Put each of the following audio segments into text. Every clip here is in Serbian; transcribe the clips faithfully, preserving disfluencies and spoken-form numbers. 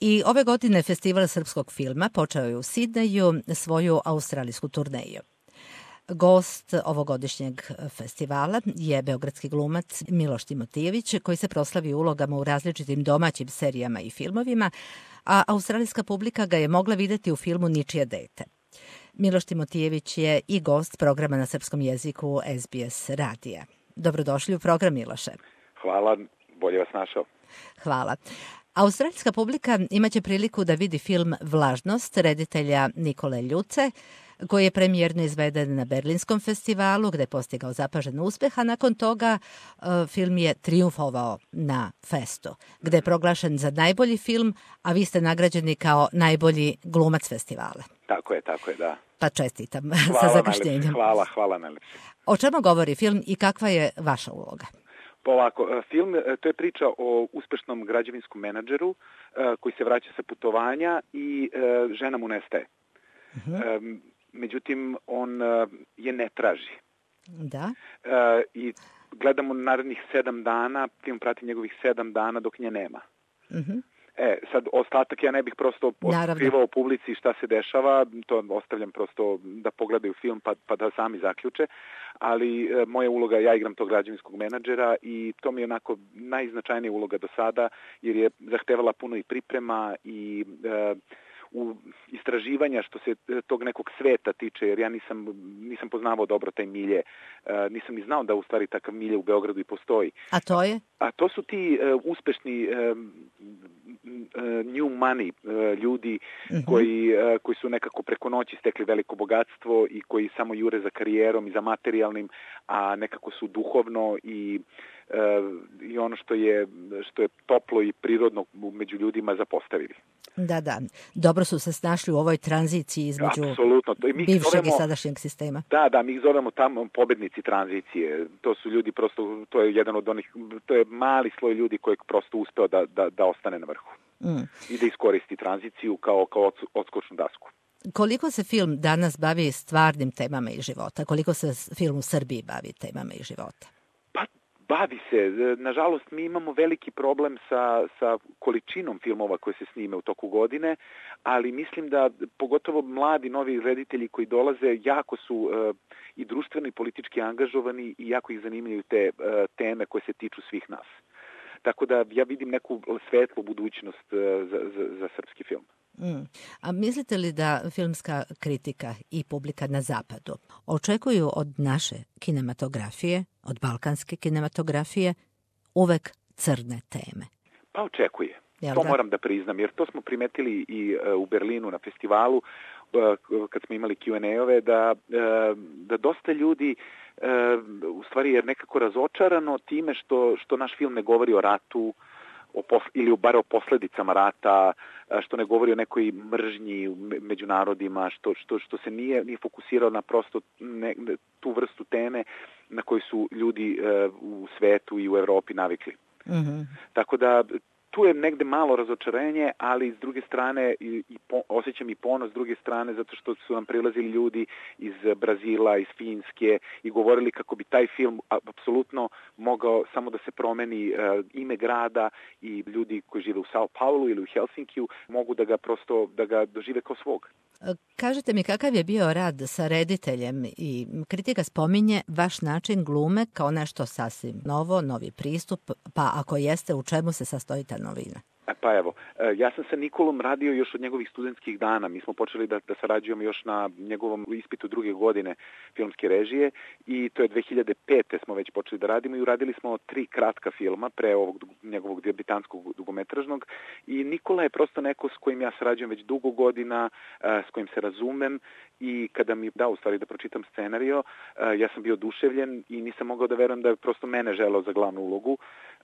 I ove godine Festival srpskog filma počeo je u Sidneju svoju australijsku turneju. Gost ovogodišnjeg festivala je beogradski glumac Miloš Timotijević, koji se proslavi ulogama u različitim domaćim serijama i filmovima, a australijska publika ga je mogla videti u filmu Ničije dete. Miloš Timotijević je i gost programa na srpskom jeziku S B S radija. Dobrodošli u program, Miloše. Hvala, bolje vas našao. Hvala. Australijska publika imaće priliku da vidi film Vlažnost reditelja Nikole Ljuce, koji je premijerno izveden na Berlinskom festivalu, gde je postigao zapažen uspeh, a nakon toga uh, film je triumfovao na Festu, gde je proglašen za najbolji film, a vi ste nagrađeni kao najbolji glumac festivala. Tako je, tako je, da. Pa čestitam hvala sa zakašnjenjem. Najlepše. Hvala, hvala najlepše. O čemu govori film i kakva je vaša uloga? Pa ovako, film, to je priča o uspešnom građevinskom menadžeru koji se vraća sa putovanja i žena mu nestaje. Uh-huh. Međutim, on je ne traži. Da. I gledamo narednih sedam dana, film prati njegovih sedam dana dok nje nema. Uh-huh. E, sad, ostatak ja ne bih prosto otkrivao publici šta se dešava, to ostavljam prosto da pogledaju film pa, pa da sami zaključe, ali e, moja uloga, ja igram tog građevinskog menadžera i to mi je onako najznačajnija uloga do sada, jer je zahtevala puno i priprema i e, u istraživanja što se tog nekog sveta tiče, jer ja nisam, nisam poznavao dobro taj milje, uh, nisam ni znao da u stvari takav milje u Beogradu i postoji. A to je? A to su ti uh, uspešni uh, uh, new money uh, ljudi uh-huh. koji, uh, koji su nekako preko noći stekli veliko bogatstvo i koji samo jure za karijerom i za materijalnim, a nekako su duhovno i Uh, i ono što je, što je toplo i prirodno među ljudima zapostavili. Da, da. Dobro su se snašli u ovoj tranziciji između bivšeg zovemo, i sadašnjeg sistema. Da, da, mi ih zovemo tamo pobednici tranzicije. To su ljudi prosto, to je jedan od onih, to je mali sloj ljudi kojeg prosto uspeo da, da, da ostane na vrhu. Mm. I da iskoristi tranziciju kao, kao odskočnu dasku. Koliko se film danas bavi stvarnim temama iz života? Koliko se film u Srbiji bavi temama iz života? Bavi se. Nažalost, mi imamo veliki problem sa, sa količinom filmova koje se snime u toku godine, ali mislim da pogotovo mladi novi reditelji koji dolaze jako su uh, i društveno i politički angažovani i jako ih zanimljuju te uh, teme koje se tiču svih nas. Tako da ja vidim neku svetlu budućnost uh, za, za, za srpski film. Mm. A mislite li da filmska kritika i publika na zapadu očekuju od naše kinematografije, od balkanske kinematografije, uvek crne teme? Pa očekuje. Jel to da? Moram da priznam, jer to smo primetili i uh, u Berlinu na festivalu, uh, kad smo imali Q and A-ove, da, uh, da dosta ljudi uh, u stvari je nekako razočarano time što, što naš film ne govori o ratu, o posl- ili bar o posledicama rata, što ne govori o nekoj mržnji među narodima, što, što, što se nije, nije fokusirao na prosto ne, tu vrstu teme na koju su ljudi uh, u svetu i u Evropi navikli. Mm-hmm. Tako da tu je negde malo razočarenje, ali s druge strane i, i po, osjećam i ponos s druge strane zato što su nam prilazili ljudi iz Brazila, iz Finjske i govorili kako bi taj film apsolutno mogao samo da se promeni uh, ime grada i ljudi koji žive u Sao Paulu ili u Helsinkiju mogu da ga prosto da ga dožive kao svog. Kažite mi kakav je bio rad sa rediteljem i kritika spominje vaš način glume kao nešto sasvim novo, novi pristup, pa ako jeste, u čemu se sastoji ta novina? Pa evo, ja sam sa Nikolom radio još od njegovih studentskih dana. Mi smo počeli da, da sarađujemo još na njegovom ispitu druge godine filmske režije i to je dve hiljade pete smo već počeli da radimo i uradili smo tri kratka filma pre ovog njegovog debitanskog dugometražnog i Nikola je prosto neko s kojim ja sarađujem već dugo godina, s kojim se razumem i kada mi dao u stvari da pročitam scenario, ja sam bio oduševljen i nisam mogao da verujem da je prosto mene želeo za glavnu ulogu.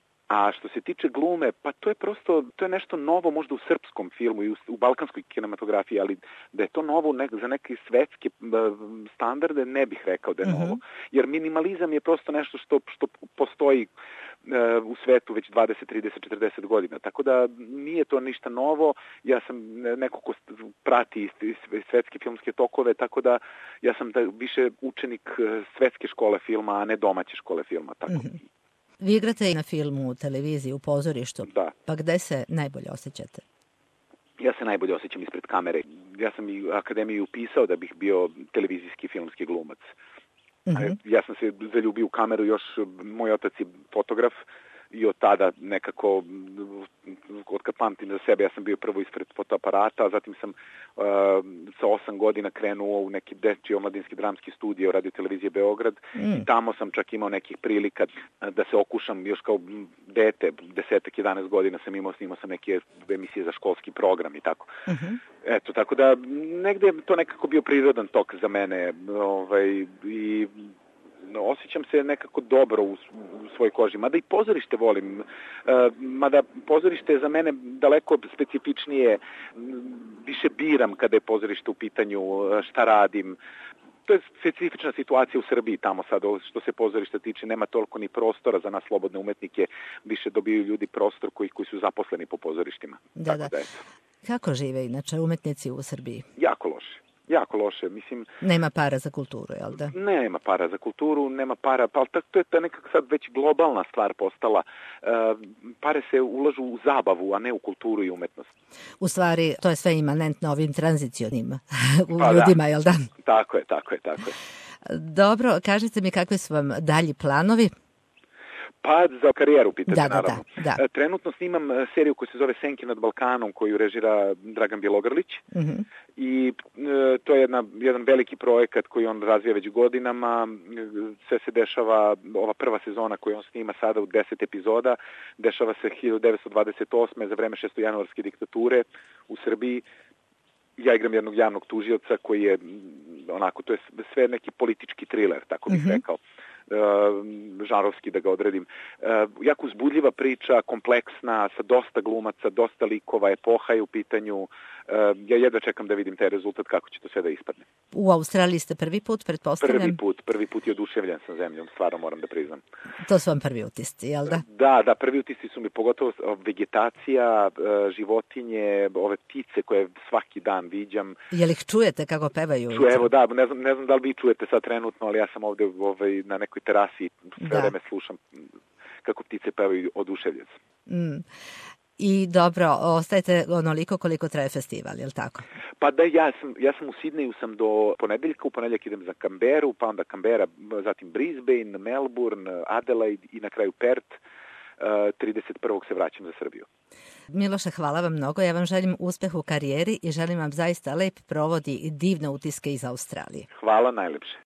A što se tiče glume, pa to je prosto, to je nešto novo možda u srpskom filmu i u, u balkanskoj kinematografiji, ali da je to novo ne, za neke svetske standarde ne bih rekao da je novo. Uh-huh. Jer minimalizam je prosto nešto što, što postoji uh, u svetu već dvadeset, trideset, četrdeset godina. Tako da nije to ništa novo. Ja sam neko ko prati svetske filmske tokove, tako da ja sam da više učenik svetske škole filma, a ne domaće škole filma. Tako. Uh-huh. Vi igrate i na filmu, u televiziji, u pozorištu. Da. Pa gde se najbolje osjećate? ja se najbolje osjećam ispred kamere. Ja sam i akademiju upisao da bih bio televizijski filmski glumac. Mm-hmm. Ja sam se zaljubio u kameru, još moj otac je fotograf i od tada nekako, od kad pamtim za sebe, ja sam bio prvo ispred fotoaparata, a zatim sam uh, sa osam godina krenuo u neki dečiji omladinski dramski studio Radio Televizije Beograd mm. i tamo sam čak imao nekih prilika da se okušam još kao dete, desetak, jedanaest godina sam imao, snimao sam neke emisije za školski program i tako. Mm-hmm. Eto, tako da negde je to nekako bio prirodan tok za mene, ovaj, i osjećam se nekako dobro u, u svojoj koži. Mada i pozorište volim. Uh, mada pozorište je za mene daleko specifičnije. Više biram kada je pozorište u pitanju, šta radim. To je specifična situacija u Srbiji tamo sad, što se pozorišta tiče, nema toliko ni prostora za nas slobodne umetnike, više dobiju ljudi prostor koji, koji su zaposleni po pozorištima. Da, Tako da. da Kako žive inače umetnici u Srbiji? Jako loše. Jako loše, mislim... Nema para za kulturu, jel da? Nema para za kulturu, nema para, pa to je ta nekako sad već globalna stvar postala. E, pare se ulažu u zabavu, a ne u kulturu i umetnost. U stvari, to je sve imanentno ovim tranzicionim pa ljudima, da. Jel da? Tako je, tako je, tako je. Dobro, kažite mi kakvi su vam dalji planovi? Pa za karijeru, pitate, da, da, naravno. Da, da. Trenutno snimam seriju koja se zove Senke nad Balkanom, koju režira Dragan Bjelogrlić. Mm-hmm. I e, to je jedna, jedan veliki projekat koji on razvija već godinama. Sve se dešava, ova prva sezona koju on snima sada u deset epizoda, dešava se hiljadu devetsto dvadeset osme za vreme šestojanuarske diktature u Srbiji. Ja igram jednog javnog tužioca koji je, onako, to je sve neki politički triler, tako bih mm-hmm. rekao. Uh, žanrovski da ga odredim. Uh, jako uzbudljiva priča, kompleksna, sa dosta glumaca, dosta likova, epoha je u pitanju. Uh, ja jedva čekam da vidim taj rezultat, kako će to sve da ispadne. U Australiji ste prvi put, pretpostavljam? Prvi put, prvi put je oduševljen sa zemljom, stvarno moram da priznam. To su vam prvi utisci, jel da? Da, da, prvi utisci su mi pogotovo vegetacija, životinje, ove ptice koje svaki dan viđam. Jel ih čujete kako pevaju? Ču, evo da, ne znam, ne znam da li vi čujete sad trenutno, ali ja sam ovde ovaj, na nekoj terasi, sve vreme slušam kako ptice pevaju, oduševljen sam. Mm. I dobro, ostajete onoliko koliko traje festival, je li tako? Pa da, ja sam, ja sam u Sidneju sam do ponedeljka, u ponedeljak idem za Canberru, pa onda Canberra, zatim Brisbane, Melbourne, Adelaide i na kraju Perth. trideset prvog se vraćam za Srbiju. Miloše, hvala vam mnogo. Ja vam želim uspeh u karijeri i želim vam zaista lep provod i divne utiske iz Australije. Hvala najlepše.